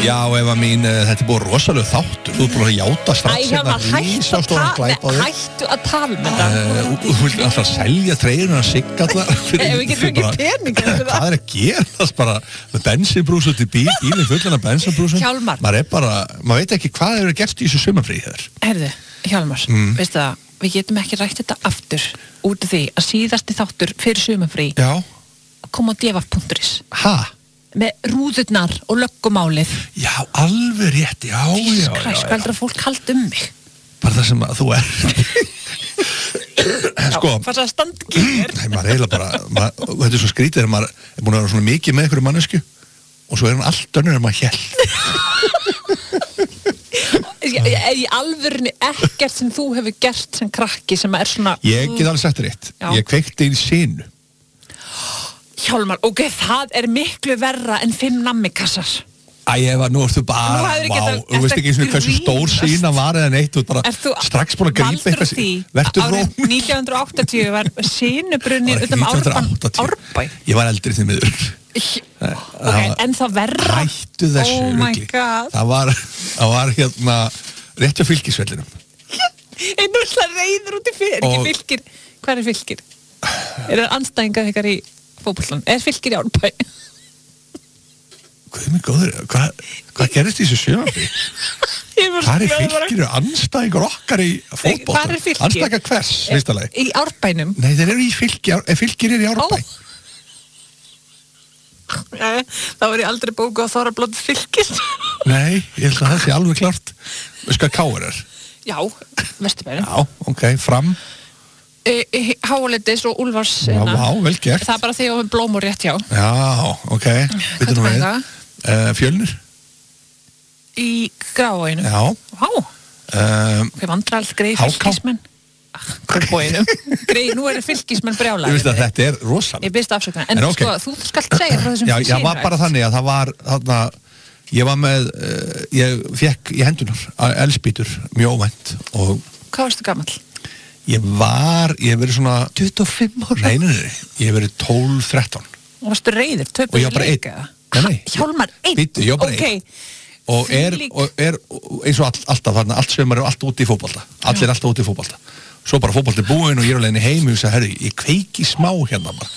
Já, Eva mín, þetta búið rosalega þáttur. Þú búið að játa strax Hættu að tala með það. Þú vilt alltaf selja treyjuna að sigga allar. Við getum ekki pening. Hvað að gerast bara með bensinbrús út í bílinn fullan af bensinbrúsum? Hjálmar. Maður veit ekki hvað hefur gert í þessu sumarfríi þér. Herðu, Hjálmar, veistu það, við getum ekki rætt þetta aftur út af því að síðasti þáttur fyrir sumarfrí kom á df.is. Ha? Með rúðurnar og löggumálið. Já, alveg rétt, já. Hvað heldur að fólk haldi mig? Bara það sem að þú Sko. Hvað það standi ekki mér? Nei, maður eiginlega bara, þetta svo skrítið þegar maður búin að vera svona mikið með einhverju mannesku og svo hann allt önnur en maður hélt. Í alvörunni ekkert sem þú hefur gert sem krakki sem er svona... Ég get alveg sagt þér eitt. Ég kveikti í sinu. Hjálmar, það er miklu verra en 5 nammikassar. Eva, nú ertu bara, þú veist ekki eins og hversu stór sína var eða neitt, þú ert bara strax búin að grípa eitthvað sín. Vertu róm. Árið 1980 var sínubrunni utan Árbæ. Ég var eldri því miður. En það verra. Hættu þessu. Oh my god. Það var hérna rétt á Fylkisvellinum. Einn úrslega reyður út í Fylkir. Hvað er Fylkir? Er það anstæðingað ykkar í fótboltan? Er Fylkir í Árbæ? Guð mig góður, hvað gerist í þessu sjöfambi? Hvað er Fylkir anstæðingur okkar í fótboltan? Hvað er Fylkir? Anstæðingar hvers, viðstalagi? Í Árbænum? Nei, þeir eru í Fylkir er í Árbæ. Þá er ég aldrei bóku að þóra blótt Fylkir. Nei, ég held að það sé alveg klart. Veist hvað Káur er? Já, Vesturbænum. Já, ok, Fram. Háaletis og Úlfars. Já, vel gert. Það er bara því að við blómur rétt hjá. Já, ok. Hvað er það? Fjölnir? Í Grafarvoginum. Já. Vá. Hvað vandrarall greið fylkismenn? Grafarvoginum. Nú eru fylkismenn brjálæðir. Ég veist að þetta er rosalega. Ég byrst afsöknar. En sko, þú skalt segja frá þessum Já, var bara þannig að það var þarna, ég var með, ég fekk í hendunar elspýtur, mjög óvænt og... Hvað varstu gamall? Ég hef verið svona 25 ára? Nei, ég hef verið 12-13. Og varstu reiður? Og ég var bara einn. Hjálmar, einn? Býttu, ég var bara einn. Og er eins og alltaf þarna, allt sem er alltaf úti í fótbolta. Allir er alltaf úti í fótbolta. Svo bara fótbolti búinn og ég er á leiðinni heim og ég sagði, herru, ég kveiki smá hérna bara.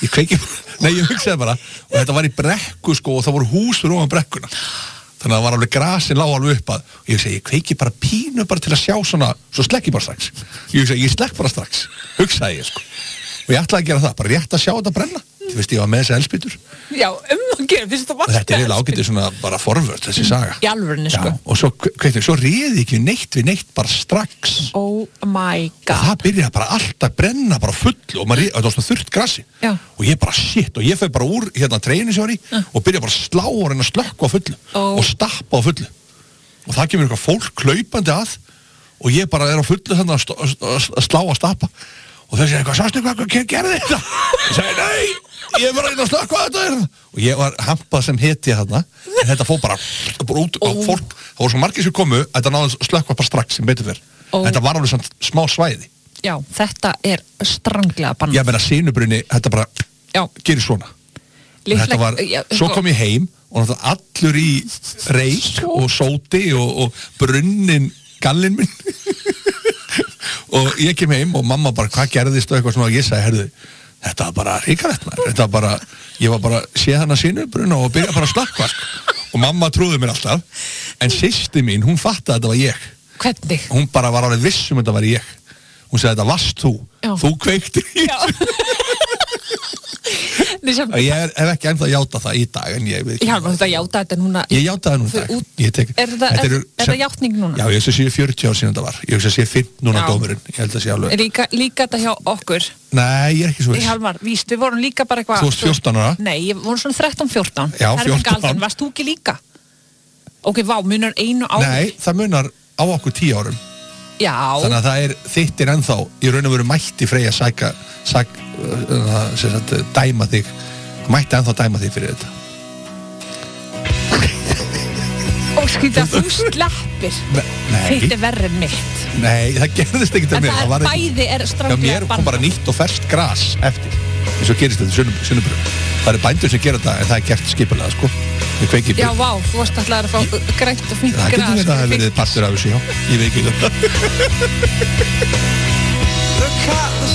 Ég hugsaði bara, og þetta var í brekku sko og það voru hús fyrir ofan brekkuna. Þannig að það var alveg grasin lág alveg upp að og ég segi, ég kveiki bara pínu bara til að sjá svona, svo slekk ég bara strax. Ég slekk bara strax, hugsaði ég sko. Og ég ætlaði að gera það, bara rétt að sjá þetta brenna. Þú veist, ég var með þessi elspýtur. Já, að gera, finnst það þetta er eiginlega ágætið svona bara forvörd, þessi saga. Í alvörunni, sko. Já, og svo réði ekki neitt við neitt bara strax. Oh my god. Og það byrjaði bara alltaf að brenna bara fullu og það var svona þurrt grassi. Já. Og ég bara shit, og ég fæ bara úr hérna treyjunni sem var í og byrjaði bara að slá og reyna að slökkva á fullu og stappa á fullu. Og það kemur eitthvað fólk hlaupandi að og ég bara er á fullu þannig að slá að stappa. Og þau segja, sástu hvað gerði þetta? Ég segi, nei, ég er bara að slökkva þetta er. Og ég var hampað sem heti þarna, en þetta fór bara út og fólk, það voru svo margir sem komu, þetta náði að slökkva bara strax sem betur fyrr. Þetta var alveg svona smá svæði. Já, þetta er stranglega bannað. Ég meina sinubrunni, þetta bara gerir svona. Þetta var, svo kom ég heim og allur í reik og sóti og brunnin gallinn minn. Og ég kem heim og mamma bara, hvað gerðist og eitthvað svona og ég sagði, herðu, þetta var bara ríkalegt maður, þetta var bara, ég var bara séð hana sinubruna og byrja bara að slökkva og mamma trúði mér alltaf, en systir mín, hún fattaði að þetta var ég. Hvernig? Hún bara var alveg viss þetta var ég. Hún sagði, þetta varst þú. Já. Þú kveiktir í Ég hef ekki ennþá játað það í dag en ég veit ekki. Já, þú játaði þetta núna. Ég játaði það núna í dag. Er þetta játning núna? Já, ég hugsa að sé 40 ár síðan þetta var. Ég hugsa að sé 5 núna dómurinn. Ég held að sé alveg. Líka þetta hjá okkur? Nei, ég er ekki svo viss. Hjálmar, víst, við vorum líka bara eitthvað. Þú varst 14 ára? Nei, ég voru svona 13-14. Já, 14. Varst þú ekki líka? Ok, vá, munar 1 ár? Nei, það munar á okkur 10 árum. Já. Þannig að það er þittir ennþá í raun og veru mætti Freyja dæma þig. Mætti ennþá dæma þig fyrir þetta. Og skýta að þú sleppir. Þitt er verri mitt. Nei, það gerðist ekkert að mér. En það bæði er stranglega bannað. Já, mér kom bara nýtt og ferskt gras eftir. Eins og gerist þetta sunnubrun. Það eru bændur sem gera þetta, en það gert skipulega, sko. Já, vá, þú varst alltaf að fá grænt og fínt gras. Það getur verið að það hefur verið partur af þessu, já. Ég veit ekki það.